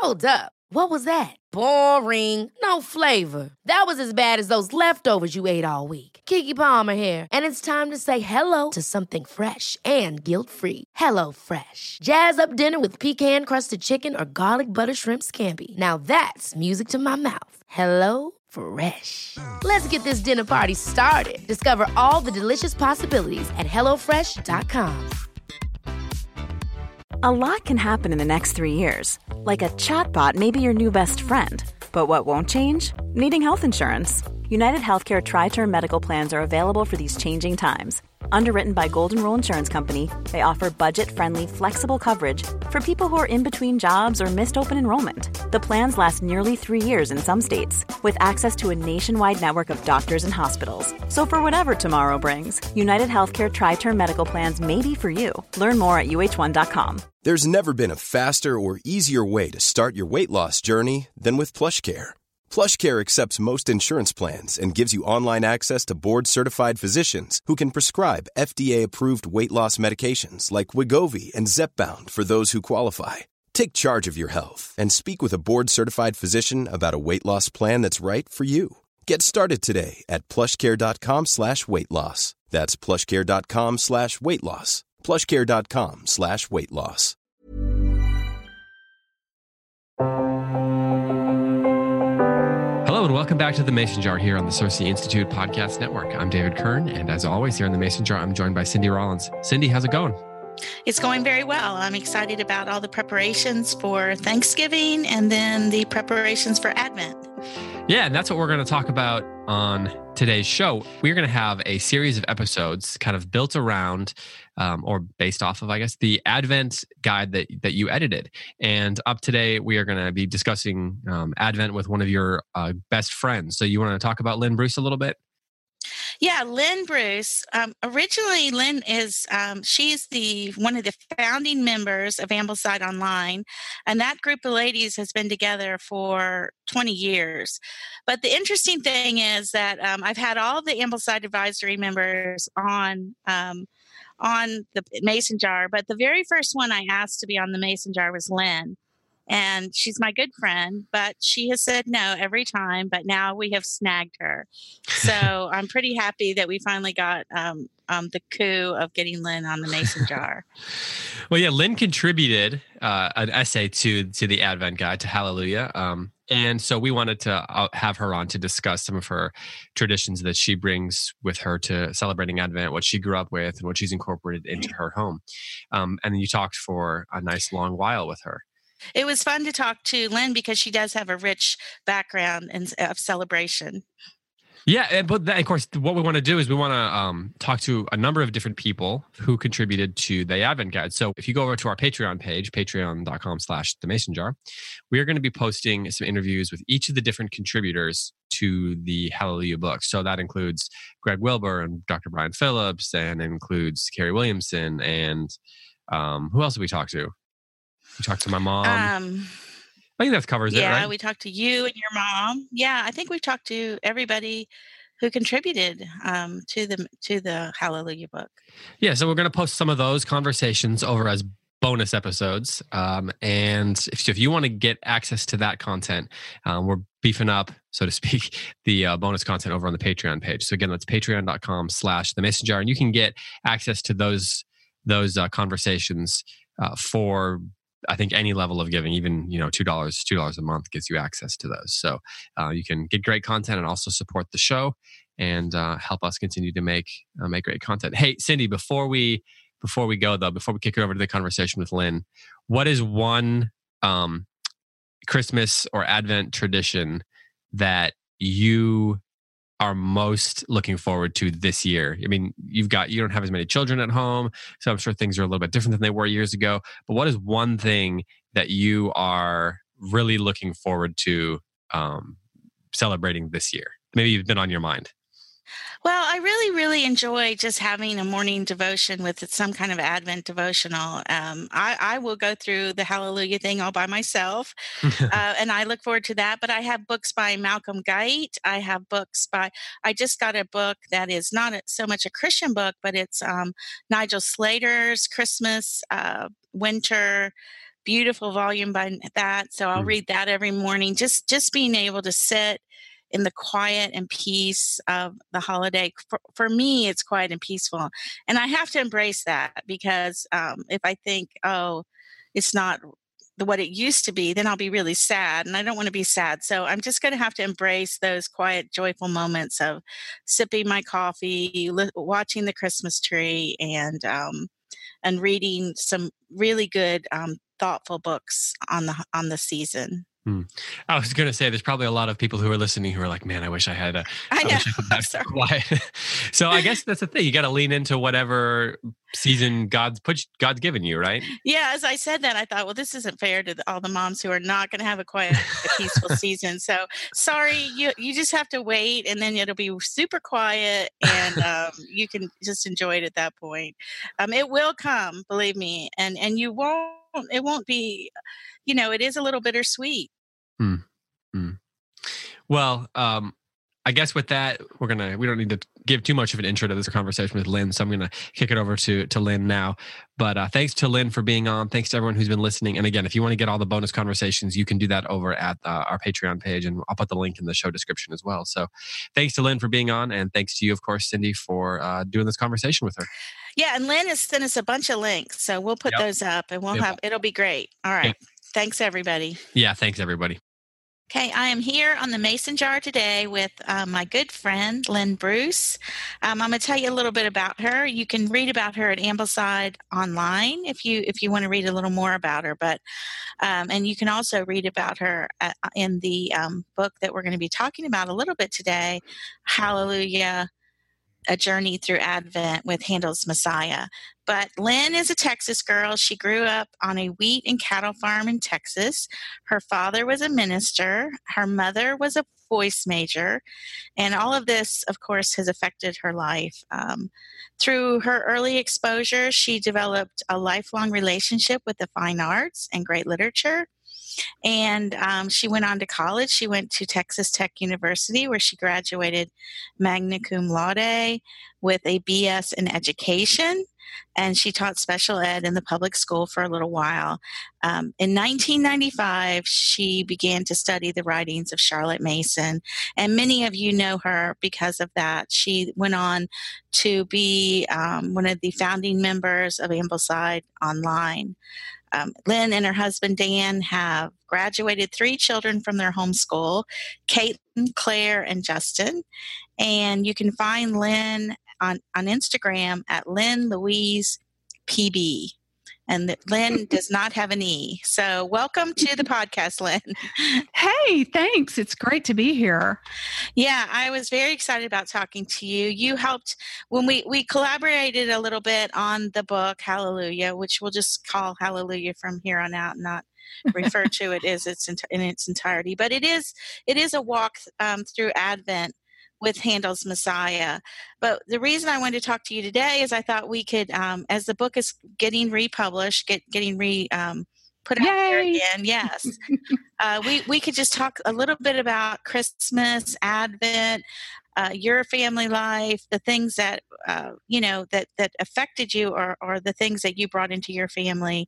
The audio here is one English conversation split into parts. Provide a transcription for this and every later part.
Hold up. What was that? Boring. No flavor. That was as bad as those leftovers you ate all week. Keke Palmer here, and it's time to say hello to something fresh and guilt-free. Hello Fresh. Jazz up dinner with pecan-crusted chicken or garlic butter shrimp scampi. Now that's music to my mouth. Hello Fresh. Let's get this dinner party started. Discover all the delicious possibilities at hellofresh.com. A lot can happen in the next 3 years. Like a chatbot may be your new best friend. But what won't change? Needing health insurance. United Healthcare Tri-Term Medical Plans are available for these changing times. Underwritten by Golden Rule Insurance Company, they offer budget-friendly, flexible coverage for people who are in between jobs or missed open enrollment. The plans last nearly 3 years in some states, with access to a nationwide network of doctors and hospitals. So for whatever tomorrow brings, United Healthcare Tri-Term Medical Plans may be for you. Learn more at uh1.com. There's never been a faster or easier way to start your weight loss journey than with PlushCare. PlushCare accepts most insurance plans and gives you online access to board-certified physicians who can prescribe FDA-approved weight loss medications like Wegovy and Zepbound for those who qualify. Take charge of your health and speak with a board-certified physician about a weight loss plan that's right for you. Get started today at plushcare.com/weight-loss. That's plushcare.com/weight-loss. plushcare.com/weight-loss. Hello and welcome back to the Mason Jar here on the Cersei Institute Podcast Network. I'm David Kern, and as always here in the Mason Jar, I'm joined by Cindy Rollins. Cindy, how's it going? It's going very well. I'm excited about all the preparations for Thanksgiving and then the preparations for Advent. Yeah, and that's what we're going to talk about on today's show. We're going to have a series of episodes kind of built around or based off of, I guess, the Advent guide that you edited. And up today, we are going to be discussing Advent with one of your best friends. So you want to talk about Lynn Bruce a little bit? Yeah, Lynn Bruce. Originally, Lynn is she's one of the founding members of Ambleside Online, and that group of ladies has been together for 20 years. But the interesting thing is that I've had all the Ambleside advisory members on the Mason Jar, but the very first one I asked to be on the Mason Jar was Lynn. And she's my good friend, but she has said no every time. But now we have snagged her. So I'm pretty happy that we finally got the coup of getting Lynn on the Mason Jar. Well, yeah, Lynn contributed an essay to the Advent Guide, to Hallelujah. And so we wanted to have her on to discuss some of her traditions that she brings with her to celebrating Advent, what she grew up with and what she's incorporated into her home. And then you talked for a nice long while with her. It was fun to talk to Lynn because she does have a rich background of celebration. Yeah, but of course, what we want to do is we want to talk to a number of different people who contributed to the Advent Guide. So if you go over to our Patreon page, patreon.com/themasonjar, we are going to be posting some interviews with each of the different contributors to the Hallelujah book. So that includes Greg Wilbur and Dr. Brian Phillips, and it includes Carrie Williamson, and who else did we talk to? We talked to my mom. I think that covers it, right? Yeah, we talked to you and your mom. Yeah, I think we've talked to everybody who contributed to the Hallelujah book. Yeah, so we're going to post some of those conversations over as bonus episodes. And if you want to get access to that content, we're beefing up, so to speak, the bonus content over on the Patreon page. So again, that's patreon.com/themasonjar, and you can get access to those conversations for, I think, any level of giving, even $2 a month gets you access to those. So you can get great content and also support the show and help us continue to make great content. Hey, Cindy, before we go though, before we kick it over to the conversation with Lynn, what is one Christmas or Advent tradition that you are most looking forward to this year? I mean, you don't have as many children at home, so I'm sure things are a little bit different than they were years ago. But what is one thing that you are really looking forward to celebrating this year? Maybe you've been on your mind. Well, I really, really enjoy just having a morning devotion with some kind of Advent devotional. I will go through the Hallelujah thing all by myself, and I look forward to that. But I have books by Malcolm Guite. I just got a book that is not so much a Christian book, but it's Nigel Slater's Christmas, Winter, beautiful volume by that. So I'll read that every morning. Just being able to sit in the quiet and peace of the holiday. For me, it's quiet and peaceful. And I have to embrace that because if I think, oh, it's not what it used to be, then I'll be really sad. And I don't want to be sad. So I'm just going to have to embrace those quiet, joyful moments of sipping my coffee, watching the Christmas tree, and reading some really good, thoughtful books on the season. I was going to say, there's probably a lot of people who are listening who are like, man, I wish I had I wish I could have quiet. So I guess that's the thing. You got to lean into whatever season God's given you, right? Yeah. As I said that, I thought, well, this isn't fair to all the moms who are not going to have a quiet, peaceful season. So sorry, you just have to wait, and then it'll be super quiet, and you can just enjoy it at that point. It will come, believe me, and you won't. It won't be, it is a little bittersweet. Well, I guess with that, we don't need to give too much of an intro to this conversation with Lynn. So I'm going to kick it over to Lynn now. But thanks to Lynn for being on. Thanks to everyone who's been listening. And again, if you want to get all the bonus conversations, you can do that over at our Patreon page. And I'll put the link in the show description as well. So thanks to Lynn for being on. And thanks to you, of course, Cindy, for doing this conversation with her. Yeah. And Lynn has sent us a bunch of links. So we'll put those up, and it'll be great. All right. Yep. Thanks, everybody. Yeah. Thanks, everybody. Okay, I am here on the Mason Jar today with my good friend, Lynn Bruce. I'm going to tell you a little bit about her. You can read about her at Ambleside online if you want to read a little more about her. But and you can also read about her in the book that we're going to be talking about a little bit today, Hallelujah, A Journey Through Advent with Handel's Messiah. But Lynn is a Texas girl. She grew up on a wheat and cattle farm in Texas. Her father was a minister. Her mother was a voice major. And all of this, of course, has affected her life. Through her early exposure, she developed a lifelong relationship with the fine arts and great literature. And she went on to college. She went to Texas Tech University, where she graduated magna cum laude with a BS in education. And she taught special ed in the public school for a little while. In 1995, she began to study the writings of Charlotte Mason. And many of you know her because of that. She went on to be one of the founding members of Ambleside Online. Lynn and her husband, Dan, have graduated 3 children from their homeschool, Caitlin, Claire, and Justin. And you can find Lynn on Instagram at Lynn Louise PB. And Lynn does not have an E. So welcome to the podcast, Lynn. Hey, thanks. It's great to be here. Yeah, I was very excited about talking to you. You helped when we collaborated a little bit on the book, Hallelujah, which we'll just call Hallelujah from here on out, not refer to it as in its entirety. But it is a walk through Advent with Handel's Messiah. But the reason I wanted to talk to you today is I thought we could, as the book is getting republished, put out there again, yes, we could just talk a little bit about Christmas, Advent, your family life, the things that, that affected you or the things that you brought into your family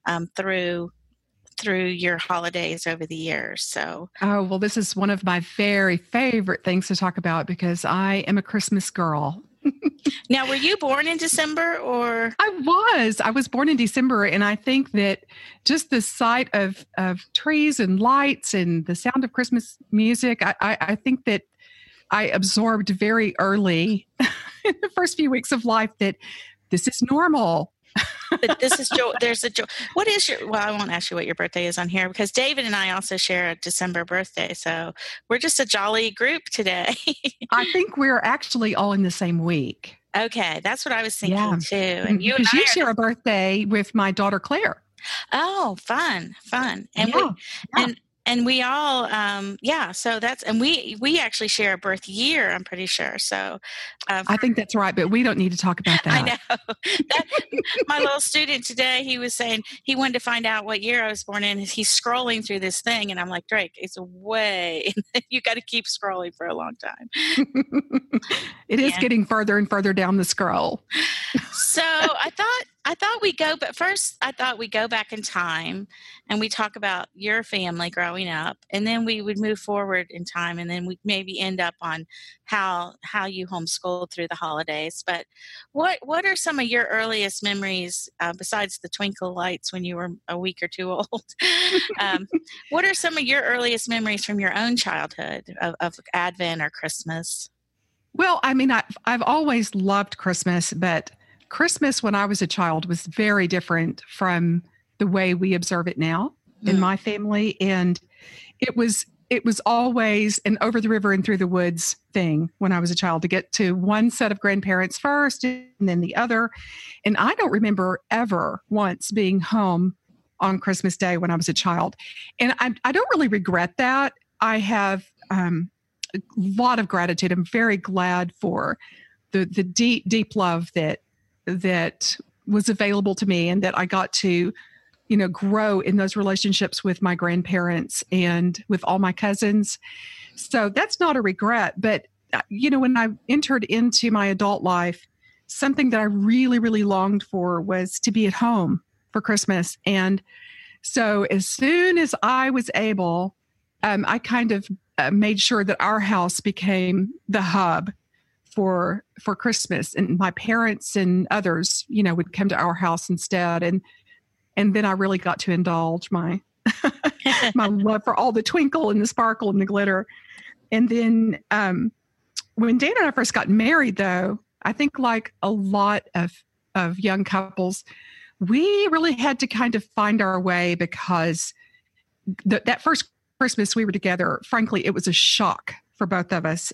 through your holidays over the years. So, well, this is one of my very favorite things to talk about because I am a Christmas girl. Now, were you born in December or? I was born in December, and I think that just the sight of trees and lights and the sound of Christmas music, I think that I absorbed very early in the first few weeks of life that this is normal. But this is joy. There's a joy. What is I won't ask you what your birthday is on here because David and I also share a December birthday. So we're just a jolly group today. I think we're actually all in the same week. Okay. That's what I was thinking too. And you and you share a birthday with my daughter, Claire. Oh, fun. And and we all, so and we actually share a birth year, I'm pretty sure. So I think that's right, but we don't need to talk about that. I know. My little student today, he was saying he wanted to find out what year I was born in. He's scrolling through this thing, and I'm like, Drake, it's way. You got to keep scrolling for a long time. It is getting further and further down the scroll. So I thought I thought we'd go back in time and we talk about your family growing up, and then we would move forward in time, and then we'd maybe end up on how you homeschooled through the holidays. But what are some of your earliest memories, besides the twinkle lights when you were a week or two old? What are some of your earliest memories from your own childhood of Advent or Christmas? Well, I mean, I've always loved Christmas, but Christmas when I was a child was very different from the way we observe it now in my family. And it was always an over the river and through the woods thing when I was a child, to get to one set of grandparents first and then the other. And I don't remember ever once being home on Christmas Day when I was a child. And I don't really regret that. I have a lot of gratitude. I'm very glad for the deep, deep love that was available to me, and that I got to, grow in those relationships with my grandparents and with all my cousins. So that's not a regret. But, when I entered into my adult life, something that I really, really longed for was to be at home for Christmas. And so as soon as I was able, I kind of made sure that our house became the hub for Christmas, and my parents and others, would come to our house instead. And then I really got to indulge my my love for all the twinkle and the sparkle and the glitter. And then when Dan and I first got married, though, I think like a lot of young couples, we really had to kind of find our way, because that first Christmas we were together, frankly, it was a shock for both of us.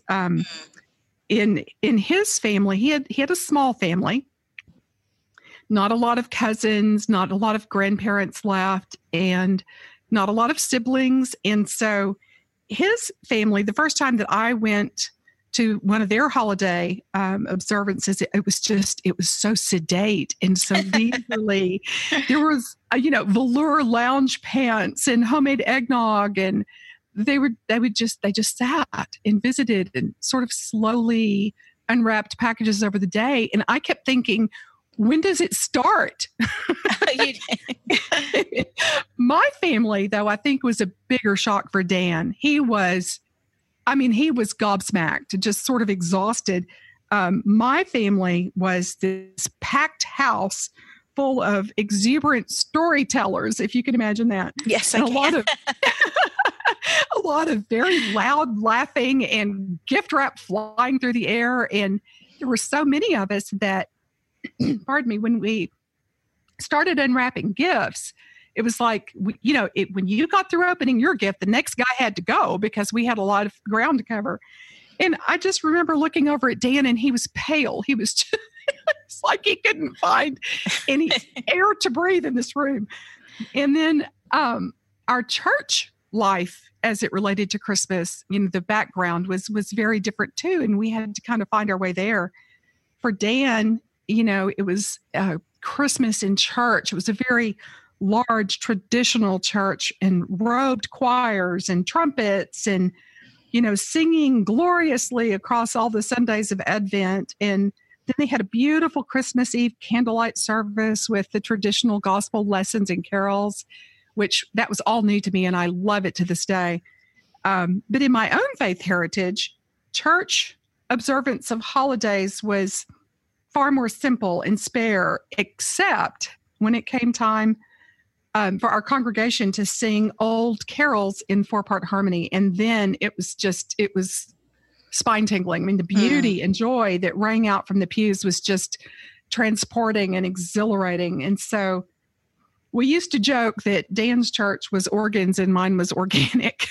In his family, he had a small family, not a lot of cousins, not a lot of grandparents left, and not a lot of siblings. And so his family, the first time that I went to one of their holiday observances, it was so sedate and so leisurely. There was, velour lounge pants and homemade eggnog, and they just sat and visited and sort of slowly unwrapped packages over the day. And I kept thinking, when does it start? My family, though, I think was a bigger shock for Dan. He was gobsmacked, just sort of exhausted. My family was this packed house full of exuberant storytellers, if you can imagine that. Yes, I can. A lot of very loud laughing and gift wrap flying through the air. And there were so many of us that, pardon me, when we started unwrapping gifts, it was like, when you got through opening your gift, the next guy had to go because we had a lot of ground to cover. And I just remember looking over at Dan, and he was pale. He was just, it's like he couldn't find any air to breathe in this room. And then our church life, as it related to Christmas, the background was very different too. And we had to kind of find our way there. For Dan, it was Christmas in church. It was a very large traditional church, and robed choirs and trumpets and, singing gloriously across all the Sundays of Advent. And then they had a beautiful Christmas Eve candlelight service with the traditional gospel lessons and carols, which that was all new to me, and I love it to this day. But in my own faith heritage, church observance of holidays was far more simple and spare, except when it came time for our congregation to sing old carols in 4-part harmony. And then it was spine tingling. I mean, the beauty and joy that rang out from the pews was just transporting and exhilarating. And so we used to joke that Dan's church was organs and mine was organic.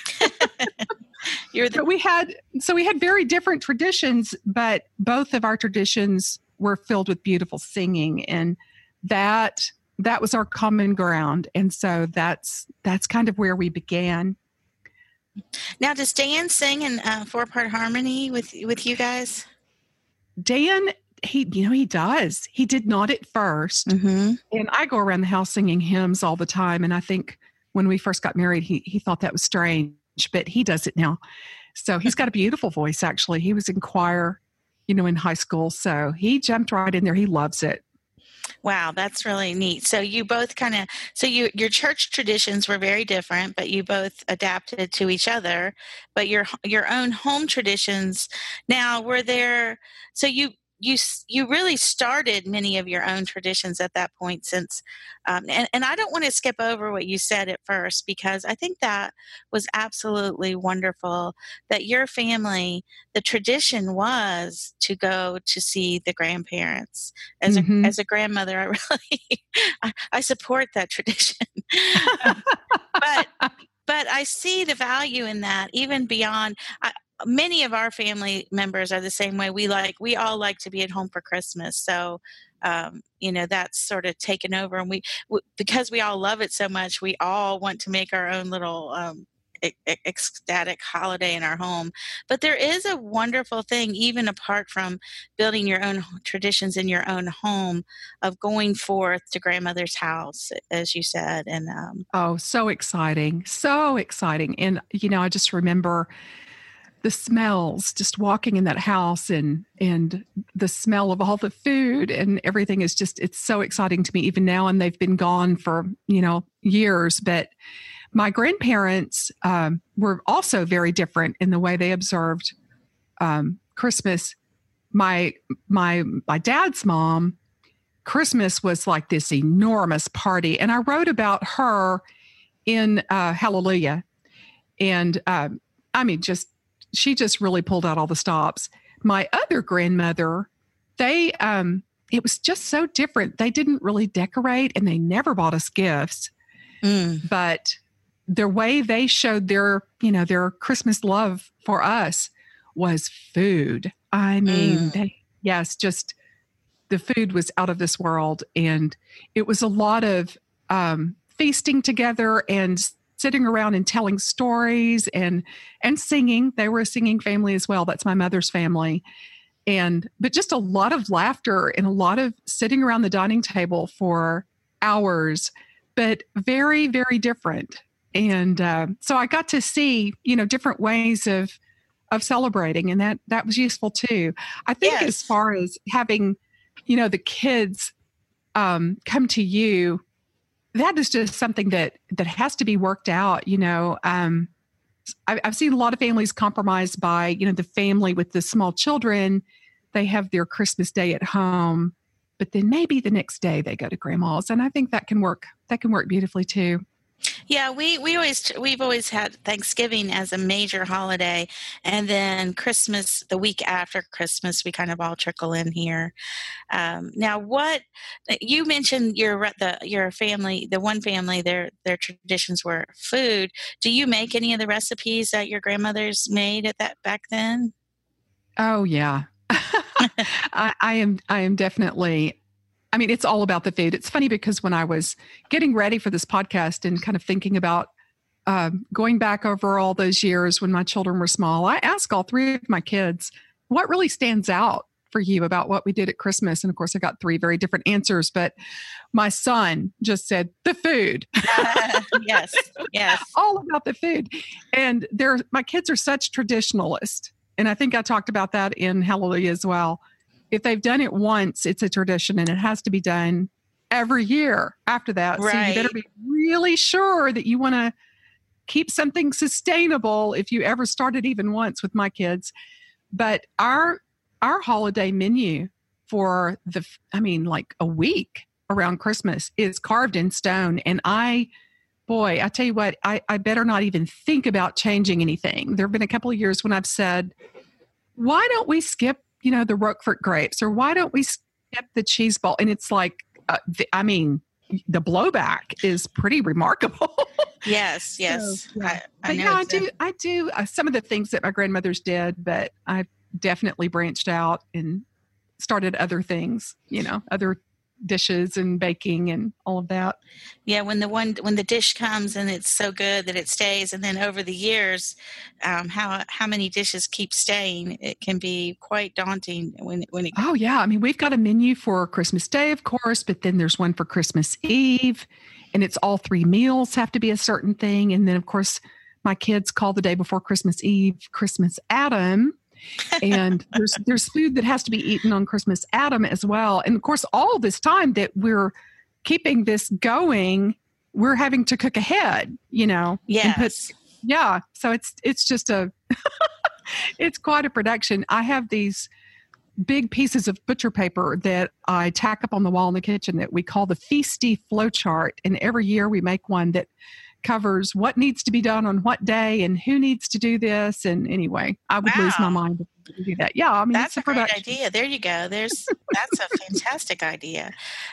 But we had very different traditions, but both of our traditions were filled with beautiful singing, and that was our common ground. And so that's kind of where we began. Now, does Dan sing in 4-part harmony with you guys? Dan, he does. He did not at first. Mm-hmm. And I go around the house singing hymns all the time. And I think when we first got married, he thought that was strange, but he does it now. So he's got a beautiful voice, actually. He was in choir, in high school. So he jumped right in there. He loves it. Wow, that's really neat. So you both your church traditions were very different, but you both adapted to each other. But your own home traditions now were there. So you really started many of your own traditions at that point. Since and I don't want to skip over what you said at first, because I think that was absolutely wonderful that your family, the tradition was to go to see the grandparents. As a grandmother, I really I support that tradition. but but I see the value in that, even beyond. Many of our family members are the same way. We all like to be at home for Christmas. So, that's sort of taken over, and because we all love it so much, we all want to make our own little ecstatic holiday in our home. But there is a wonderful thing, even apart from building your own traditions in your own home, of going forth to grandmother's house, as you said. And oh, so exciting. So exciting. And, I just remember the smells, just walking in that house, and the smell of all the food and everything is just, it's so exciting to me even now. And they've been gone for, years, but my grandparents were also very different in the way they observed Christmas. My dad's mom, Christmas was like this enormous party. And I wrote about her in Hallelujah. And she just really pulled out all the stops. My other grandmother, it was just so different. They didn't really decorate, and they never bought us gifts. But the way they showed their Christmas love for us was food. I mean, just the food was out of this world. And it was a lot of feasting together and sitting around and telling stories and singing. They were a singing family as well. That's my mother's family. But just a lot of laughter and a lot of sitting around the dining table for hours, but very, very different. And so I got to see, different ways of celebrating, and that was useful too. I think as far as having, the kids come to you, that is just something that has to be worked out. I've seen a lot of families compromised by, the family with the small children. They have their Christmas day at home, but then maybe the next day they go to grandma's. And I think that can work beautifully too. Yeah, we've always had Thanksgiving as a major holiday, and then Christmas, the week after Christmas, we kind of all trickle in here. Now, what you mentioned, your family, the one family, their traditions were food. Do you make any of the recipes that your grandmothers made at that back then? Oh yeah, I am definitely. I mean, it's all about the food. It's funny because when I was getting ready for this podcast and kind of thinking about going back over all those years when my children were small, I asked all three of my kids, what really stands out for you about what we did at Christmas? And of course, I got three very different answers, but my son just said, the food. Yes. All about the food. And my kids are such traditionalists. And I think I talked about that in Hallelujah as well. If they've done it once, it's a tradition, and it has to be done every year after that. Right. So you better be really sure that you want to keep something sustainable if you ever started even once with my kids. But our holiday menu for like a week around Christmas is carved in stone. And I tell you what, I better not even think about changing anything. There have been a couple of years when I've said, why don't we skip the Roquefort grapes, or why don't we skip the cheese ball? And it's like, the blowback is pretty remarkable. Yes. So, yeah. I do some of the things that my grandmothers did, but I've definitely branched out and started other things, other dishes and baking and all of that. Yeah, when the dish comes and it's so good that it stays, and then over the years, how many dishes keep staying, it can be quite daunting when it. Oh yeah, I mean, we've got a menu for Christmas Day, of course, but then there's one for Christmas Eve, and it's all three meals have to be a certain thing, and then of course my kids call the day before Christmas Eve Christmas Adam. And there's food that has to be eaten on Christmas Adam as well. And of course, all this time that we're keeping this going, we're having to cook ahead, Yes. So it's just it's quite a production. I have these big pieces of butcher paper that I tack up on the wall in the kitchen that we call the Feasty Flowchart. And every year we make one that covers what needs to be done on what day and who needs to do this. And anyway, I would lose my mind if we do that. Yeah, I mean, that's it's a great idea. There you go. That's a fantastic idea.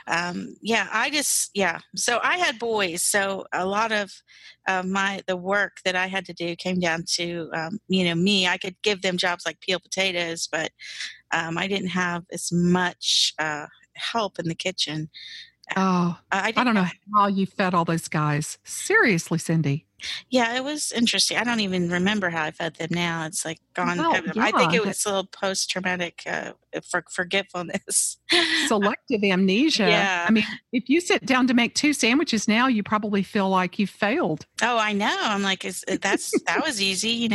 So I had boys. So a lot of the work that I had to do came down to, me. I could give them jobs like peel potatoes, but I didn't have as much help in the kitchen. Oh, I don't know how you fed all those guys. Seriously, Cindy. Yeah, it was interesting. I don't even remember how I fed them now. It's like gone. Well, I think it was a little post-traumatic forgetfulness. Selective amnesia. Yeah. I mean, if you sit down to make 2 sandwiches now, you probably feel like you failed. Oh, I know. I'm like, that was easy,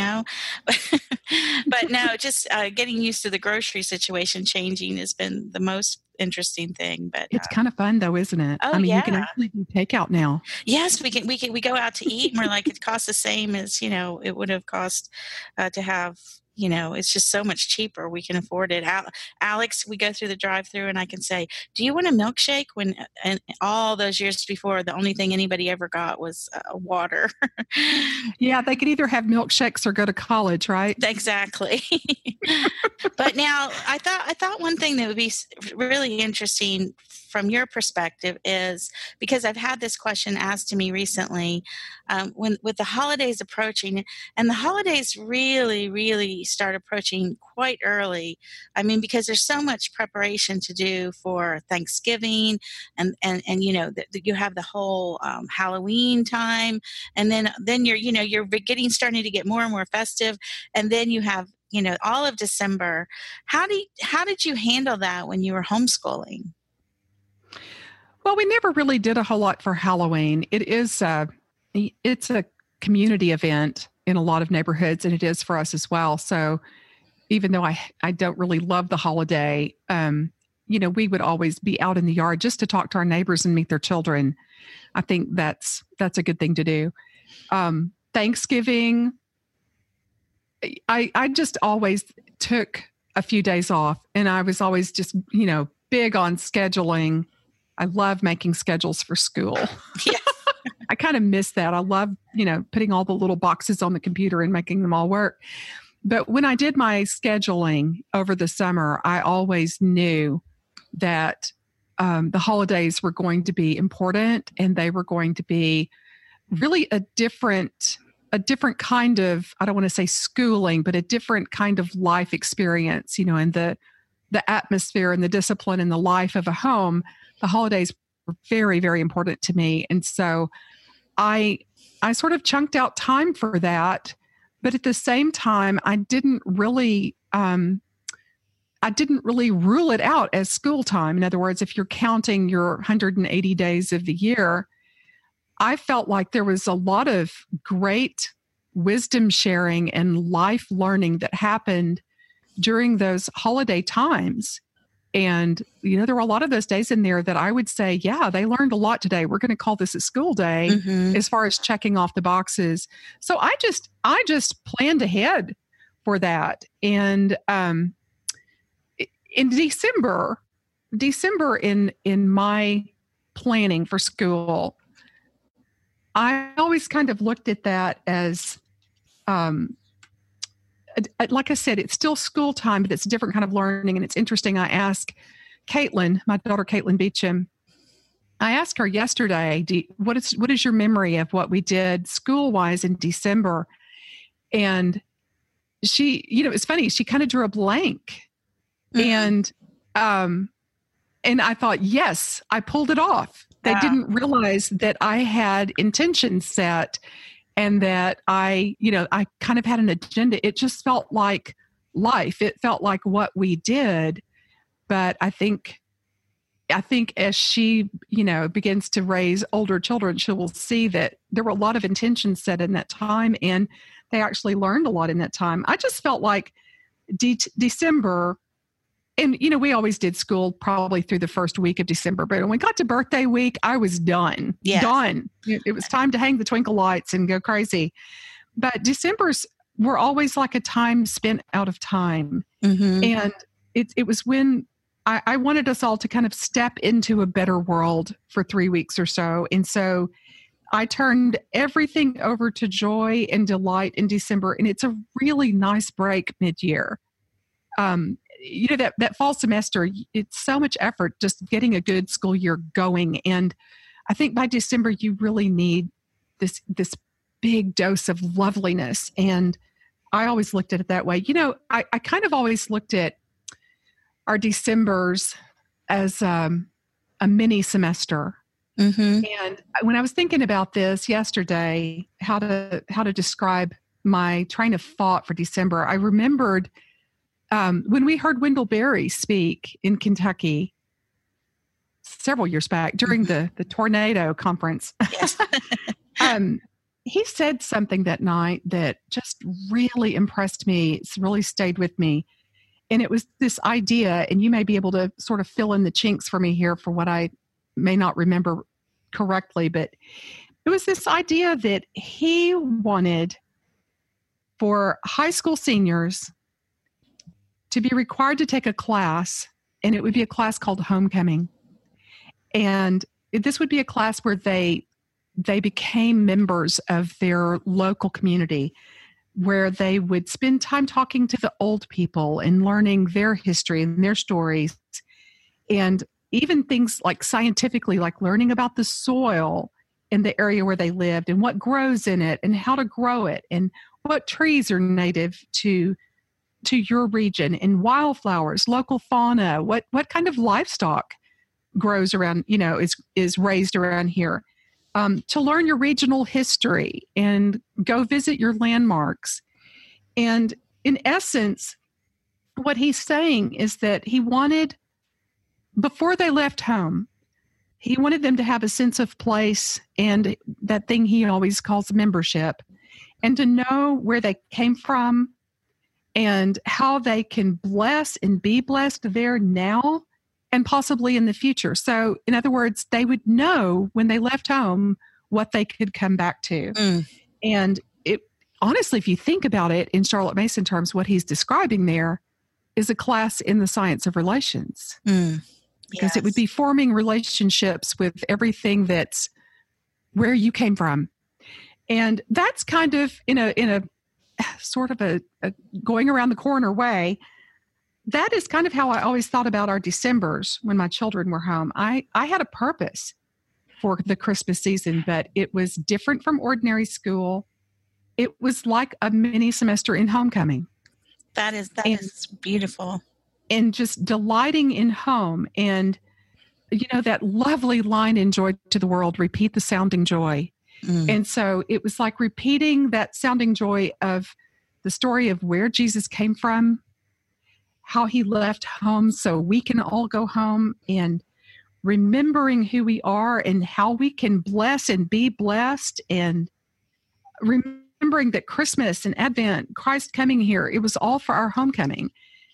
But no, just getting used to the grocery situation changing has been the most interesting thing. But it's kind of fun though, isn't it? Oh, I mean, yeah. You can actually do takeout now. Yes, we go out to eat and we're like, it costs the same as, it would have cost to have, it's just so much cheaper. We can afford it. Alex, we go through the drive-through and I can say, do you want a milkshake? When and all those years before, the only thing anybody ever got was water. Yeah, they could either have milkshakes or go to college, right? Exactly. But now I thought one thing that would be really interesting from your perspective is, because I've had this question asked to me recently, with the holidays approaching, and the holidays really, really start approaching quite early. I mean, because there's so much preparation to do for Thanksgiving, and you have the whole Halloween time, and then you're starting to get more and more festive, and then you have all of December. How did you handle that when you were homeschooling? Well, we never really did a whole lot for Halloween. It's a community event in a lot of neighborhoods, and it is for us as well. So even though I don't really love the holiday, we would always be out in the yard just to talk to our neighbors and meet their children. I think that's a good thing to do. Thanksgiving, I just always took a few days off, and I was always just, big on scheduling. I love making schedules for school. Yeah. I kind of miss that. I love, putting all the little boxes on the computer and making them all work. But when I did my scheduling over the summer, I always knew that the holidays were going to be important, and they were going to be really a different kind of, I don't want to say schooling, but a different kind of life experience, and the atmosphere and the discipline and the life of a home. The holidays were very, very important to me. And so I sort of chunked out time for that. But at the same time, I didn't really rule it out as school time. In other words, if you're counting your 180 days of the year, I felt like there was a lot of great wisdom sharing and life learning that happened during those holiday times. And, there were a lot of those days in there that I would say, yeah, they learned a lot today. We're going to call this a school day, as far as checking off the boxes. So I just planned ahead for that. And in December in my planning for school, I always kind of looked at that as, like I said, it's still school time, but it's a different kind of learning. And it's interesting. I asked Caitlin, my daughter, Caitlin Beecham, I asked her yesterday, what is your memory of what we did school-wise in December? And she, it's funny, she kind of drew a blank. And I thought, yes, I pulled it off. They didn't realize that I had intentions set, and that I kind of had an agenda. It just felt like life. It felt like what we did. But I think as she, begins to raise older children, she will see that there were a lot of intentions set in that time, and they actually learned a lot in that time. I just felt like December, and, we always did school probably through the first week of December, but when we got to birthday week, I was done. Yes. Done. It was time to hang the twinkle lights and go crazy. But Decembers were always like a time spent out of time. Mm-hmm. And it was when I wanted us all to kind of step into a better world for 3 weeks or so. And so I turned everything over to joy and delight in December. And it's a really nice break mid-year. That fall semester, it's so much effort just getting a good school year going. And I think by December, you really need this big dose of loveliness. And I always looked at it that way. I kind of always looked at our Decembers as a mini semester. Mm-hmm. And when I was thinking about this yesterday, how to describe my train of thought for December, I remembered when we heard Wendell Berry speak in Kentucky several years back during the tornado conference. Yes. He said something that night that just really impressed me. It's really stayed with me. And it was this idea, and you may be able to sort of fill in the chinks for me here for what I may not remember correctly, but it was this idea that he wanted for high school seniors to be required to take a class, and it would be a class called Homecoming. And this would be a class where they became members of their local community, where they would spend time talking to the old people and learning their history and their stories, and even things like scientifically, like learning about the soil in the area where they lived and what grows in it and how to grow it and what trees are native to your region and wildflowers, local fauna, what kind of livestock grows around, is raised around here. To learn your regional history and go visit your landmarks. And in essence, what he's saying is that he wanted, before they left home, he wanted them to have a sense of place and that thing he always calls membership, and to know where they came from and how they can bless and be blessed there now and possibly in the future. So, in other words, they would know when they left home what they could come back to. And honestly, if you think about it in Charlotte Mason terms, what he's describing there is a class in the science of relations. Because it would be forming relationships with everything that's where you came from. And that's kind of in a sort of a going around the corner way. That is kind of how I always thought about our Decembers when my children were home. I had a purpose for the Christmas season, but it was different from ordinary school. It was like a mini semester in homecoming. That is beautiful. And just delighting in home. And, that lovely line in Joy to the World, repeat the sounding joy. And so it was like repeating that sounding joy of the story of where Jesus came from, how he left home so we can all go home, and remembering who we are and how we can bless and be blessed, and remembering that Christmas and Advent, Christ coming here, it was all for our homecoming.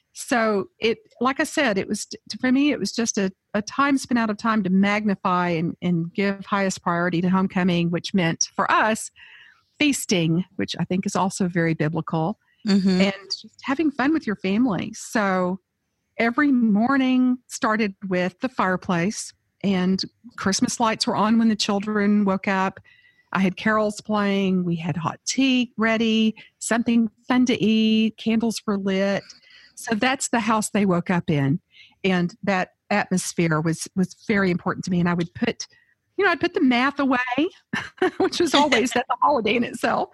So like I said, for me, it was just a time spent out of time to magnify and give highest priority to homecoming, which meant for us feasting, which I think is also very biblical. And just having fun with your family. So every morning started with the fireplace, and Christmas lights were on when the children woke up. I had carols playing. We had hot tea ready, something fun to eat. Candles were lit. So that's the house they woke up in. And that atmosphere was very important to me. And I would put the math away, which was always that's a holiday in itself.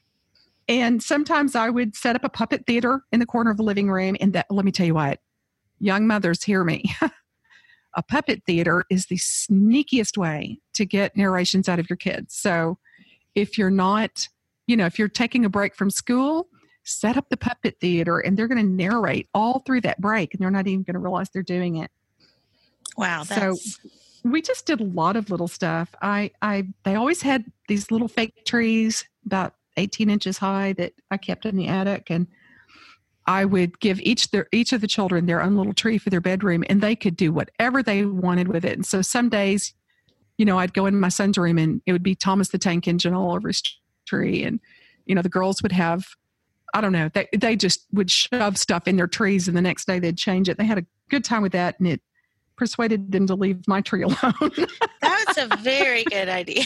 And sometimes I would set up a puppet theater in the corner of the living room. And let me tell you what, young mothers, hear me. A puppet theater is the sneakiest way to get narrations out of your kids. So if you're not, if you're taking a break from school, set up the puppet theater and they're going to narrate all through that break, and they're not even going to realize they're doing it. Wow. So we just did a lot of little stuff. They always had these little fake trees about 18 inches high that I kept in the attic. And I would give each of the children their own little tree for their bedroom, and they could do whatever they wanted with it. And so some days, I'd go in my son's room and it would be Thomas the Tank Engine all over his tree. And, the girls would have, I don't know, they just would shove stuff in their trees, and the next day they'd change it. They had a good time with that, and it persuaded them to leave my tree alone. That's a very good idea.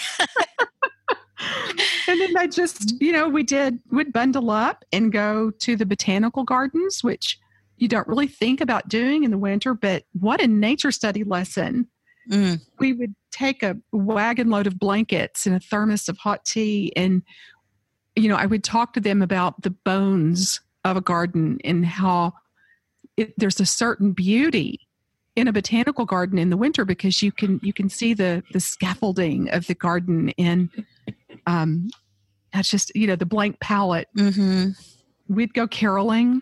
And then I just, we'd bundle up and go to the botanical gardens, which you don't really think about doing in the winter, but what a nature study lesson. Mm. We would take a wagon load of blankets and a thermos of hot tea, and, I would talk to them about the bones of a garden and how there's a certain beauty in a botanical garden in the winter because you can see the scaffolding of the garden, and that's just the blank palette. Mm-hmm. We'd go caroling.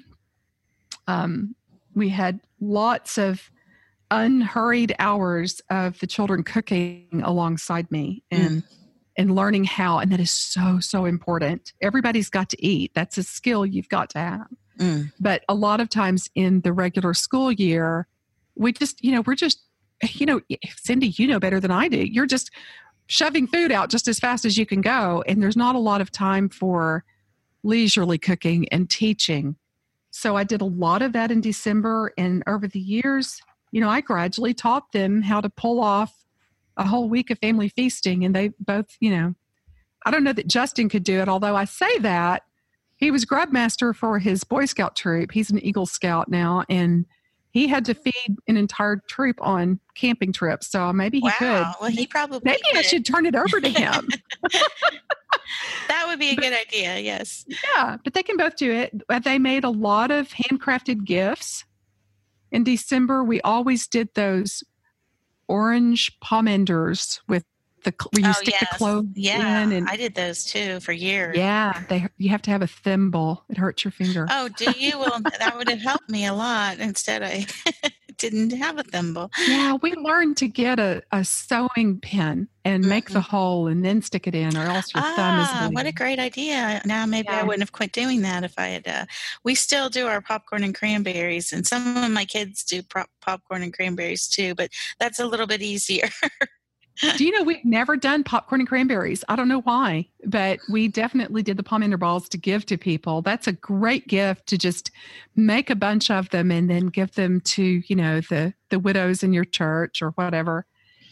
We had lots of unhurried hours of the children cooking alongside me and learning how, and that is so important. Everybody's got to eat. That's a skill you've got to have. But a lot of times in the regular school year, we just, Cindy, you know better than I do. You're just shoving food out just as fast as you can go. And there's not a lot of time for leisurely cooking and teaching. So I did a lot of that in December. And over the years, I gradually taught them how to pull off a whole week of family feasting. And they both, I don't know that Justin could do it, although I say that he was grub master for his Boy Scout troop. He's an Eagle Scout now, and he had to feed an entire troop on camping trips. So maybe he could. Well, he probably maybe could. I should turn it over to him. That would be a good idea. Yes. Yeah, but they can both do it. They made a lot of handcrafted gifts. In December, we always did those orange pomanders with where you stick the clove in. And I did those too for years. Yeah, you have to have a thimble. It hurts your finger. Oh, do you? Well, that would have helped me a lot. Instead, I didn't have a thimble. Yeah, we learned to get a sewing pin and make the hole and then stick it in, or else your thumb is bleeding. What a great idea. Now, maybe I wouldn't have quit doing that if I had. We still do our popcorn and cranberries, and some of my kids do popcorn and cranberries too, but that's a little bit easier. Do you know we've never done popcorn and cranberries? I don't know why, but we definitely did the pomander balls to give to people. That's a great gift to just make a bunch of them and then give them to, the widows in your church or whatever.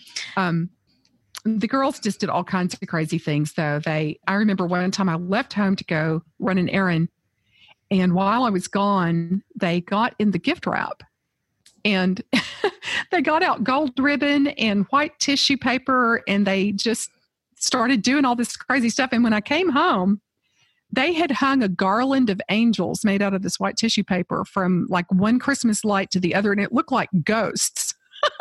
The girls just did all kinds of crazy things though. I remember one time I left home to go run an errand, and while I was gone, they got in the gift wrap. And they got out gold ribbon and white tissue paper, and they just started doing all this crazy stuff. And when I came home, they had hung a garland of angels made out of this white tissue paper from like one Christmas light to the other, and it looked like ghosts.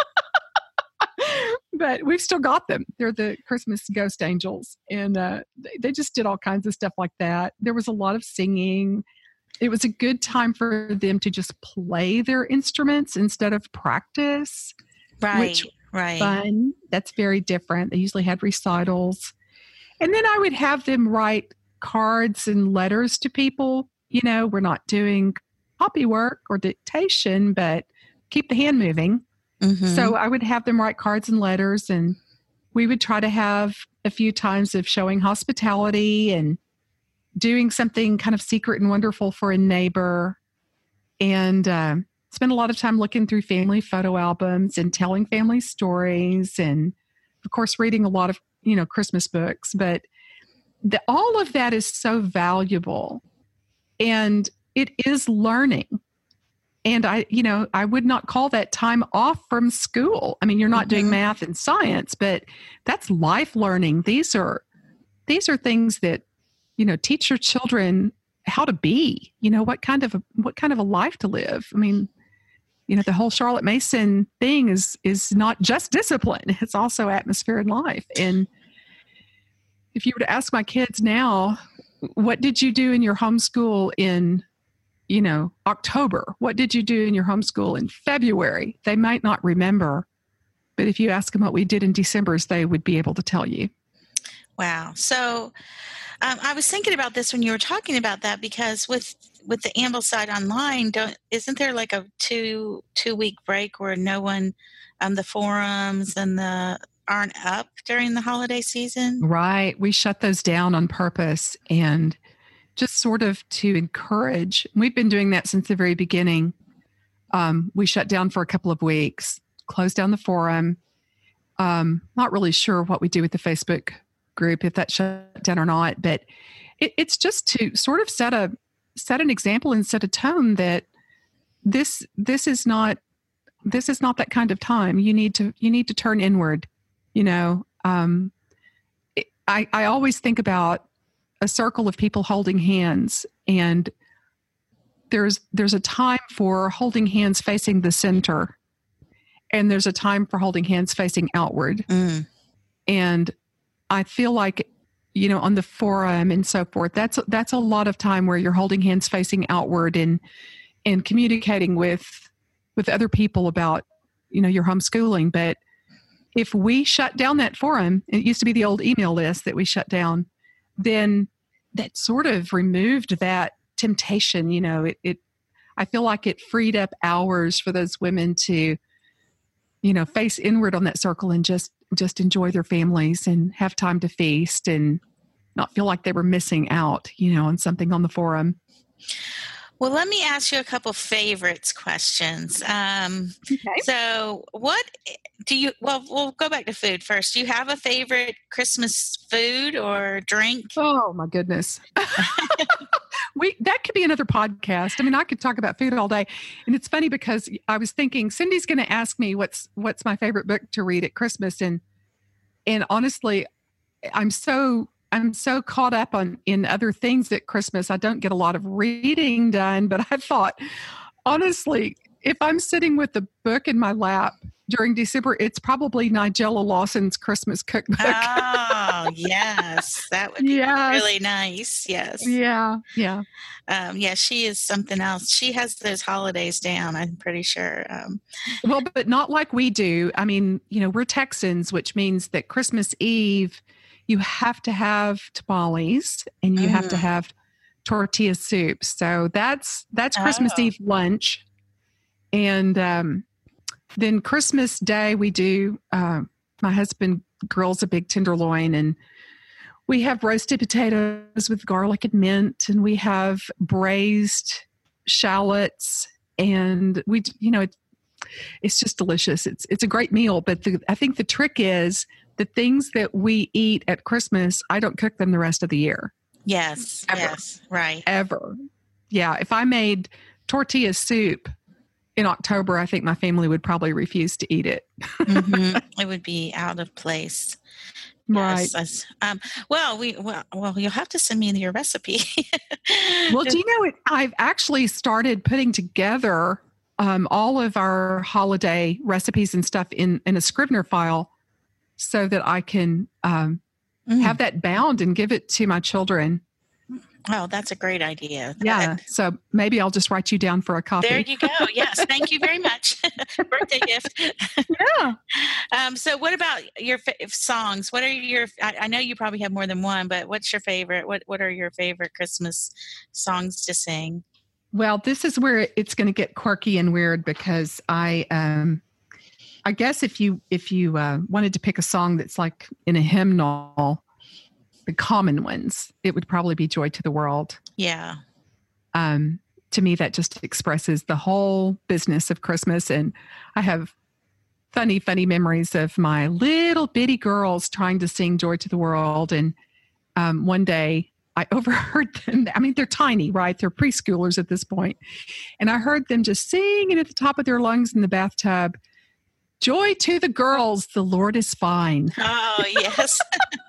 But we've still got them. They're the Christmas ghost angels. And they just did all kinds of stuff like that. There was a lot of singing. It was a good time for them to just play their instruments instead of practice. Right. Fun. That's very different. They usually had recitals. And then I would have them write cards and letters to people. We're not doing copy work or dictation, but keep the hand moving. Mm-hmm. So I would have them write cards and letters, and we would try to have a few times of showing hospitality and doing something kind of secret and wonderful for a neighbor, and spend a lot of time looking through family photo albums and telling family stories, and of course reading a lot of Christmas books. But all of that is so valuable, and it is learning. And I would not call that time off from school. I mean, you're not doing math and science, but that's life learning. These are things that teach your children how to be, what kind of a life to live. I mean, the whole Charlotte Mason thing is not just discipline. It's also atmosphere and life. And if you were to ask my kids now, what did you do in your homeschool in, October? What did you do in your homeschool in February? They might not remember, but if you ask them what we did in December, they would be able to tell you. Wow. So I was thinking about this when you were talking about that, because with the Ambleside Online, isn't there like a two-week break where no one, the forums and aren't up during the holiday season? Right. We shut those down on purpose, and just sort of to encourage. We've been doing that since the very beginning. We shut down for a couple of weeks, closed down the forum. Not really sure what we do with the Facebook group, if that's shut down or not, but it's just to sort of set an example and set a tone that this is not that kind of time. You need to turn inward. I always think about a circle of people holding hands, and there's a time for holding hands facing the center, and there's a time for holding hands facing outward. And I feel like, on the forum and so forth, that's a lot of time where you're holding hands facing outward and communicating with other people about, your homeschooling. But if we shut down that forum, it used to be the old email list that we shut down, then that sort of removed that temptation. I feel like it freed up hours for those women to, face inward on that circle and just enjoy their families and have time to feast and not feel like they were missing out, on something on the forum. Well, let me ask you a couple favorites questions. Okay. So what we'll go back to food first. Do you have a favorite Christmas food or drink? Oh my goodness. That could be another podcast. I mean, I could talk about food all day. And it's funny because I was thinking Cindy's going to ask me what's my favorite book to read at Christmas. And honestly, I'm so caught up in other things at Christmas. I don't get a lot of reading done, but I thought, honestly, if I'm sitting with a book in my lap during December, it's probably Nigella Lawson's Christmas cookbook. Oh, yes. That would be really nice. Yes. Yeah. She is something else. She has those holidays down, I'm pretty sure. Well, but not like we do. I mean, we're Texans, which means that Christmas Eve, you have to have tamales and you have to have tortilla soup. So that's Christmas Eve lunch. And then Christmas Day, we do, my husband grills a big tenderloin, and we have roasted potatoes with garlic and mint, and we have braised shallots, and it's just delicious. It's a great meal. But I think the trick is the things that we eat at Christmas, I don't cook them the rest of the year. Yes. Ever. Yes. Right. Ever. Yeah. If I made tortilla soup in October, I think my family would probably refuse to eat it. Mm-hmm. It would be out of place. Right. Yes. Well, you'll have to send me your recipe. Well, do you know, I've actually started putting together all of our holiday recipes and stuff in a Scrivener file so that I can have that bound and give it to my children. Oh, that's a great idea. Yeah. So maybe I'll just write you down for a copy. There you go. Yes. Thank you very much. Birthday gift. Yeah. So what about your songs? What are I know you probably have more than one, but what's your favorite? What are your favorite Christmas songs to sing? Well, this is where it's going to get quirky and weird, because I guess if you wanted to pick a song that's like in a hymnal, the common ones, it would probably be Joy to the World. Yeah. To me, that just expresses the whole business of Christmas. And I have funny memories of my little bitty girls trying to sing Joy to the World. And one day I overheard them. I mean, they're tiny, right? They're preschoolers at this point. And I heard them just singing at the top of their lungs in the bathtub, "Joy to the girls, the Lord is fine." Oh, yes.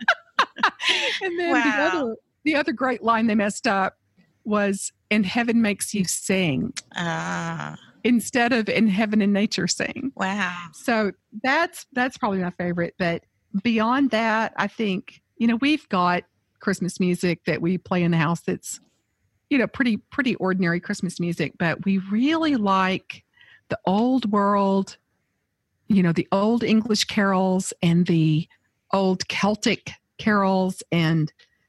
And then the other great line they messed up was, "And heaven makes you sing," instead of "in heaven and nature sing." Wow. So that's probably my favorite. But beyond that, I think, we've got Christmas music that we play in the house that's, pretty ordinary Christmas music, but we really like the old world, the old English carols and the old Celtic carols, and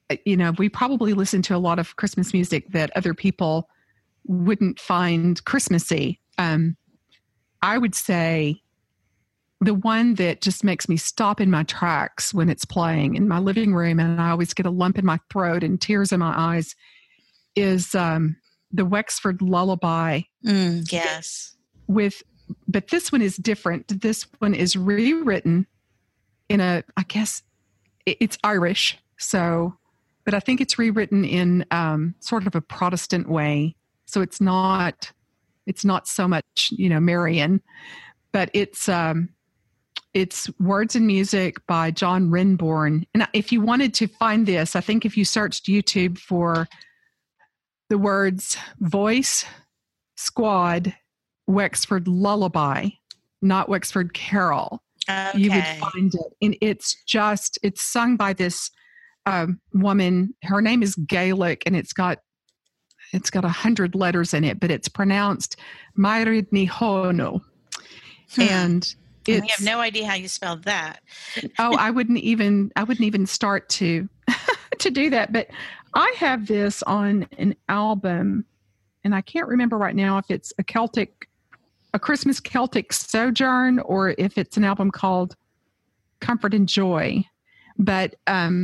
we probably listen to a lot of Christmas music that other people wouldn't find Christmassy. I would say the one that just makes me stop in my tracks when it's playing in my living room, and I always get a lump in my throat and tears in my eyes, is the Wexford Lullaby. Yes. But this one is different. This one is rewritten in I guess it's Irish. So, but I think it's rewritten in sort of a Protestant way. So it's not so much, Marian, but it's words and music by John Renbourn. And if you wanted to find this, I think if you searched YouTube for the words Voice Squad Wexford Lullaby, not Wexford Carol, you would find it. And it's sung by this woman. Her name is Gaelic, and it's got 100 letters in it, but it's pronounced Mairid Ní Hono. And we have no idea how you spelled that. I wouldn't even start to do that. But I have this on an album, and I can't remember right now if it's a Christmas Celtic sojourn, or if it's an album called Comfort and Joy. But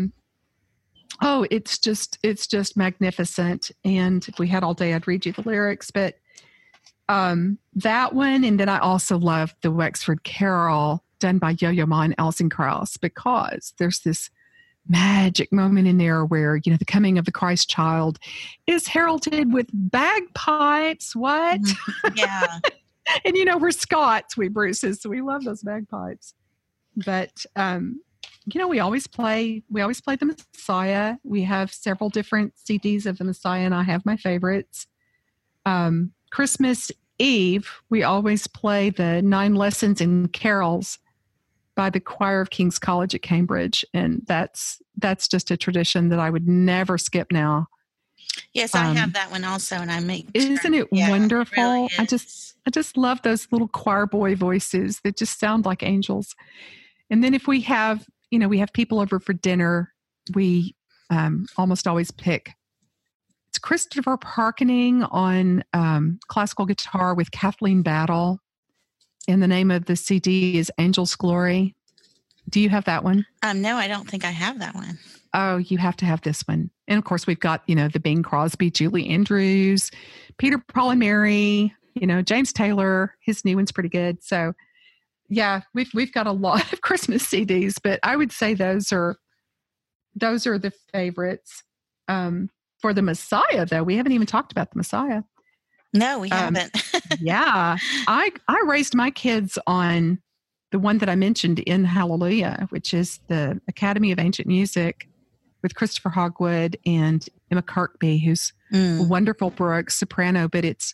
it's just magnificent. And if we had all day, I'd read you the lyrics. But that one, and then I also love the Wexford Carol done by Yo-Yo Ma and Alison Krauss, because there's this magic moment in there where, the coming of the Christ child is heralded with bagpipes. What? Yeah. And we're Scots, we Bruces, so we love those bagpipes. But we always play the Messiah. We have several different CDs of the Messiah, and I have my favorites. Christmas Eve, we always play the 9 Lessons in Carols by the Choir of King's College at Cambridge, and that's just a tradition that I would never skip now. Yes, I have that one also, and I make. Isn't it wonderful? It really is. I just love those little choir boy voices that just sound like angels. And then if we have people over for dinner, we almost always pick. It's Christopher Parkening on classical guitar with Kathleen Battle, and the name of the CD is Angel's Glory. Do you have that one? No, I don't think I have that one. Oh, you have to have this one. And of course, we've got, the Bing Crosby, Julie Andrews, Peter, Paul and Mary, James Taylor. His new one's pretty good. So yeah, we've got a lot of Christmas CDs, but I would say those are the favorites. For the Messiah, though, we haven't even talked about the Messiah. No, we haven't. Yeah. I raised my kids on the one that I mentioned in Hallelujah, which is the Academy of Ancient Music with Christopher Hogwood and Emma Kirkby, who's a wonderful Baroque soprano. But it's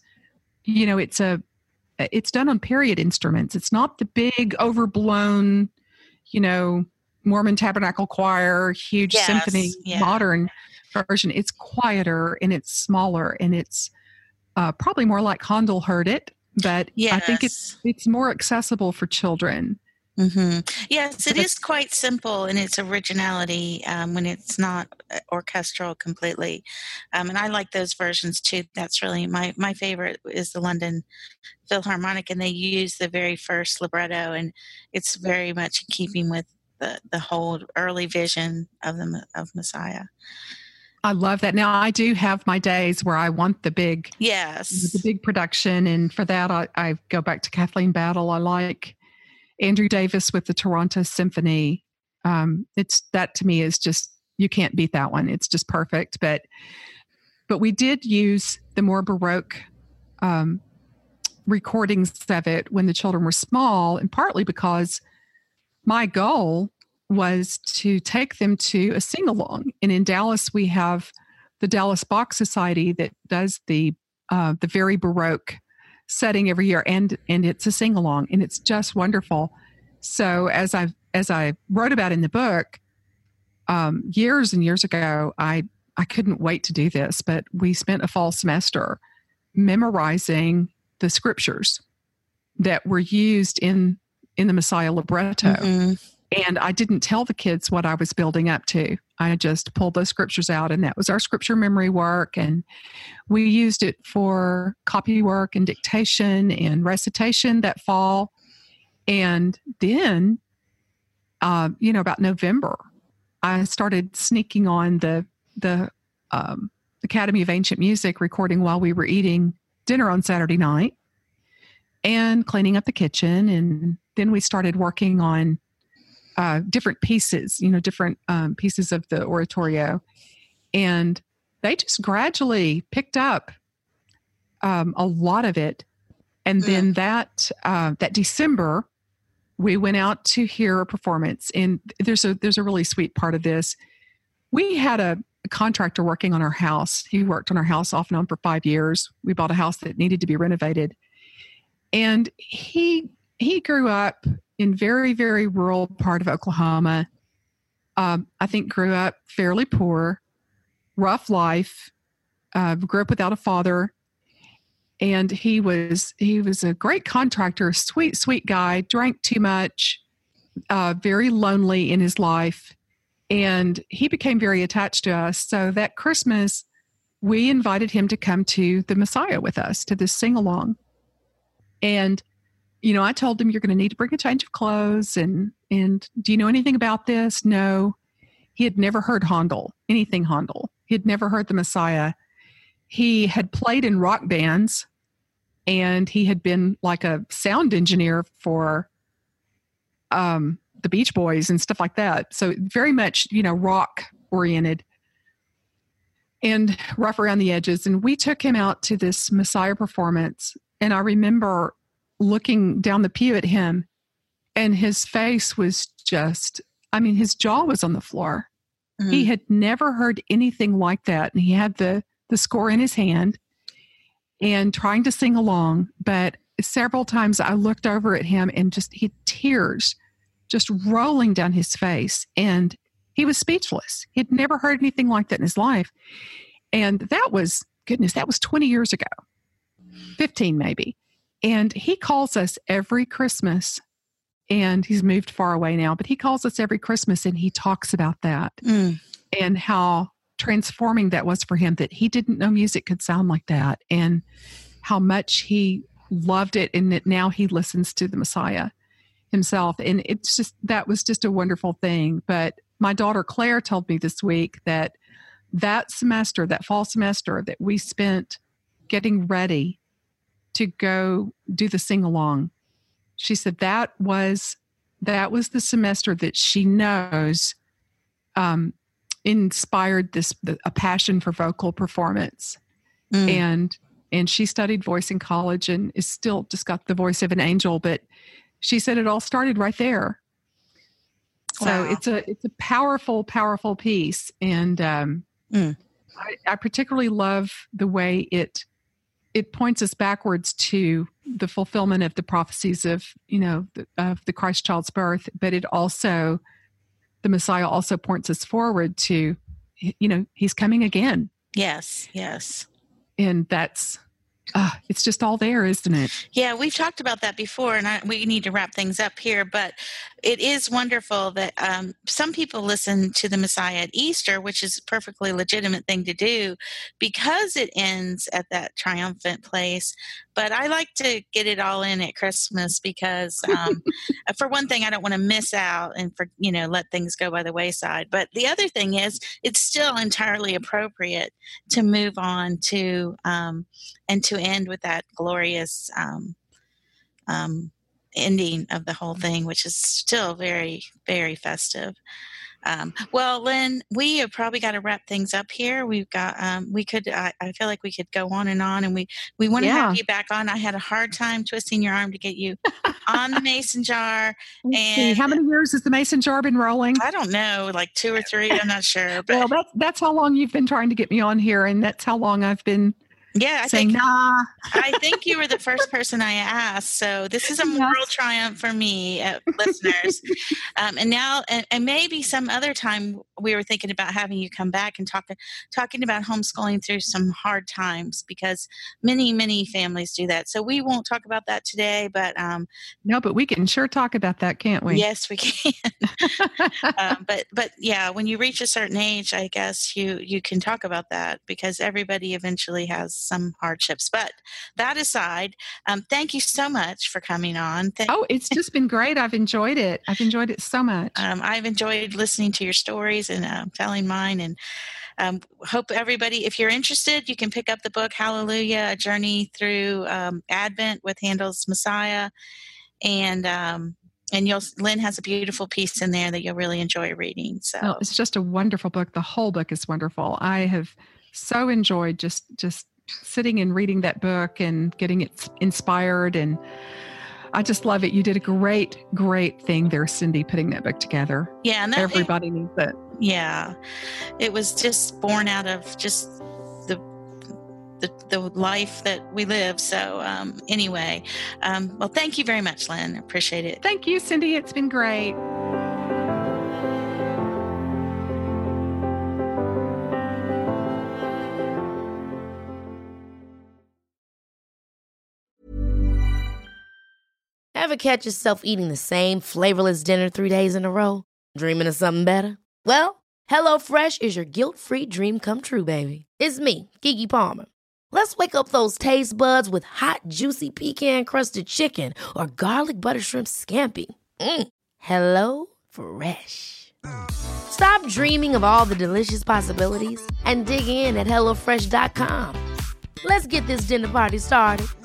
done on period instruments. It's not the big overblown, Mormon Tabernacle Choir, huge symphony, modern version. It's quieter and it's smaller, and it's probably more like Handel heard it, but I think it's more accessible for children. Mm-hmm. Yes, it is quite simple in its originality when it's not orchestral completely. And I like those versions too. That's really my favorite is the London Philharmonic, and they use the very first libretto, and it's very much in keeping with the whole early vision of Messiah. I love that. Now, I do have my days where I want the big, the big production. And for that, I go back to Kathleen Battle. I like Andrew Davis with the Toronto Symphony. That to me is just, you can't beat that one. It's just perfect. But we did use the more Baroque recordings of it when the children were small, and partly because my goal was to take them to a sing-along. And in Dallas, we have the Dallas Bach Society that does the very Baroque setting every year, and it's a sing-along, and it's just wonderful. So as I wrote about in the book, years and years ago, I couldn't wait to do this, but we spent a fall semester memorizing the scriptures that were used in the Messiah libretto. Mm-hmm. And I didn't tell the kids what I was building up to. I just pulled those scriptures out, and that was our scripture memory work. And we used it for copy work and dictation and recitation that fall. And then, about November, I started sneaking on the Academy of Ancient Music recording while we were eating dinner on Saturday night and cleaning up the kitchen. And then we started working on different pieces, different pieces of the oratorio. And they just gradually picked up a lot of it. And then that December, we went out to hear a performance. And there's a really sweet part of this. We had a contractor working on our house. He worked on our house off and on for 5 years. We bought a house that needed to be renovated. And he grew up in very, very rural part of Oklahoma. I think grew up fairly poor, rough life, grew up without a father. And he was a great contractor, sweet, sweet guy, drank too much, very lonely in his life. And he became very attached to us. So that Christmas, we invited him to come to the Messiah with us, to this sing-along. And, I told him, you're going to need to bring a change of clothes. And do you know anything about this? No. He had never heard Handel, anything Handel. He had never heard the Messiah. He had played in rock bands, and he had been like a sound engineer for the Beach Boys and stuff like that. So very much, rock oriented and rough around the edges. And we took him out to this Messiah performance. And I remember looking down the pew at him, and his face was just, his jaw was on the floor. Mm-hmm. He had never heard anything like that. And he had the score in his hand and trying to sing along. But several times I looked over at him and he had tears just rolling down his face. And he was speechless. He had never heard anything like that in his life. And that was 20 years ago, 15 maybe. And he calls us every Christmas, and he's moved far away now, but he calls us every Christmas and he talks about that and how transforming that was for him, that he didn't know music could sound like that, and how much he loved it, and that now he listens to the Messiah himself. And that was just a wonderful thing. But my daughter Claire told me this week that semester, that fall semester that we spent getting ready to go do the sing-along, she said that was the semester that she knows inspired a passion for vocal performance. And she studied voice in college and is still just got the voice of an angel. But she said it all started right there. So wow. It's a powerful, powerful piece. And I particularly love the way it points us backwards to the fulfillment of the prophecies of the Christ child's birth, but the Messiah also points us forward to, he's coming again. Yes, yes. And that's, it's just all there, isn't it? Yeah, we've talked about that before, and we need to wrap things up here. But it is wonderful that some people listen to the Messiah at Easter, which is a perfectly legitimate thing to do because it ends at that triumphant place. But I like to get it all in at Christmas because, for one thing, I don't want to miss out and let things go by the wayside. But the other thing is, it's still entirely appropriate to move on to and to end with that glorious ending of the whole thing, which is still very, very festive. Well, Lynn, we have probably got to wrap things up here. We've got, I feel like we could go on, and we want to have you back on. I had a hard time twisting your arm to get you on the Mason jar. And how many years has the Mason jar been rolling? I don't know, like 2 or 3. I'm not sure. But well, that's how long you've been trying to get me on here, and that's how long I've been Yeah, I saying, think nah. I think you were the first person I asked. So this is a moral triumph for me, listeners. And now, and maybe some other time, we were thinking about having you come back and talking about homeschooling through some hard times, because many families do that. So we won't talk about that today, but no, but we can sure talk about that, can't we? Yes, we can. But yeah, when you reach a certain age, I guess you can talk about that, because everybody eventually has some hardships. But that aside, thank you so much for coming on. It's just been great. I've enjoyed it. I've enjoyed it so much. I've enjoyed listening to your stories and telling mine. And hope everybody, if you're interested, you can pick up the book, Hallelujah, A Journey Through Advent with Handel's Messiah. And Lynn has a beautiful piece in there that you'll really enjoy reading. So it's just a wonderful book. The whole book is wonderful. I have so enjoyed just sitting and reading that book and getting it inspired, and I just love it. You did a great thing there, Cindy, putting that book together. Yeah, and everybody needs it. Yeah, it was just born out of just the life that we live. So anyway, well, thank you very much, Lynn. Appreciate it. Thank you, Cindy. It's been great. Ever catch yourself eating the same flavorless dinner 3 days in a row? Dreaming of something better? Well, HelloFresh is your guilt-free dream come true, baby. It's me, Keke Palmer. Let's wake up those taste buds with hot, juicy pecan-crusted chicken or garlic butter shrimp scampi. Hello Fresh. Stop dreaming of all the delicious possibilities and dig in at HelloFresh.com. Let's get this dinner party started.